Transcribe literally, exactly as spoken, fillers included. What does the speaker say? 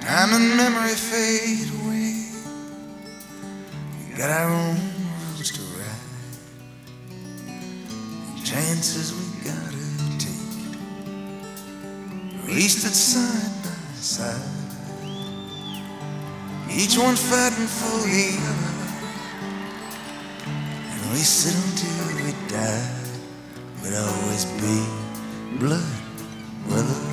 Time and memory fade away. We got our own roads to ride, and chances we gotta take. Wasted side by side, each one fighting for the other, and we sit until we die. We'd always be blood brothers.